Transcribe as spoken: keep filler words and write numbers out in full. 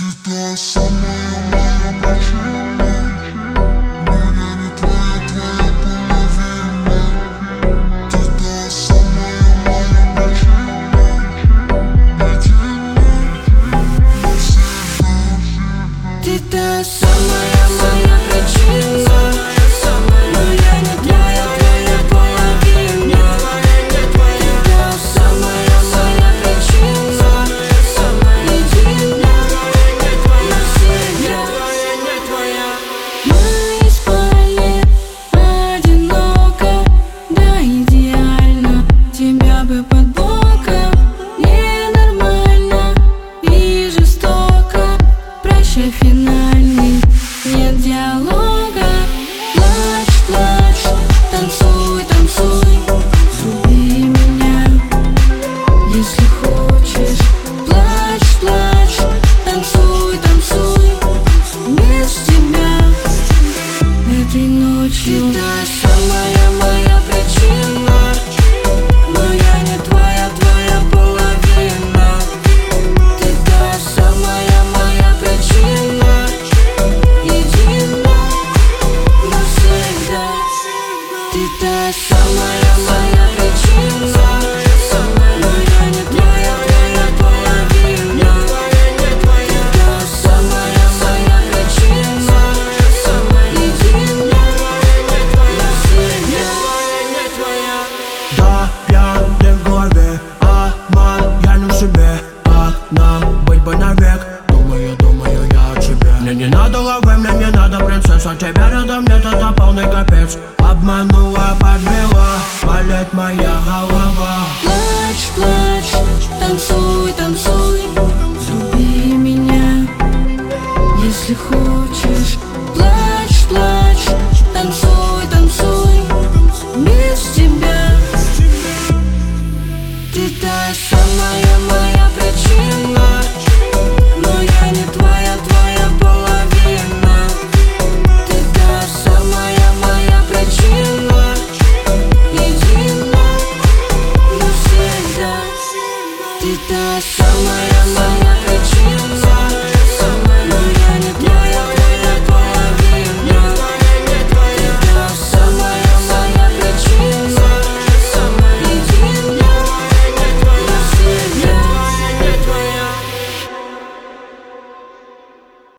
та самая моя причина, но я не твоя, твоя половина. Ты та самая моя причина, единая навсегда. Ты та самая моя причина, но я не твоя, твоя половина. Ты та самая моя причина, единая навсегда. В моей спальне одиноко, да идеально, тебя бы под боком. Ненормально и жестоко, прощай финальный, нет диалога. Плачь, плачь, танцуй, танцуй, люби меня, если хочешь. Плачь, плачь, танцуй, танцуй, без тебя этой ночью. Ты та самая моя причина, но я не твоя, твоя половина. Ты та самая моя причина, единая навсегда. Ты та самая моя причина, но я не твоя, твоя половина. Ты та самая моя причина, единая навсегда. Да, пьяный в голове, обман, я не в себе. Как нам быть бы навек? Думаю, думаю я о тебе. Мне не надо лавы, мне не надо принцесса. Тебя рядом нет, это полный капец. Обманула, подвела, болит моя голова. Плачь, плачь, танцуй, танцуй, люби меня, если хочешь. Плачь, плачь, танцуй, танцуй, без тебя. Ты та самая моя причина, но я не твоя, твоя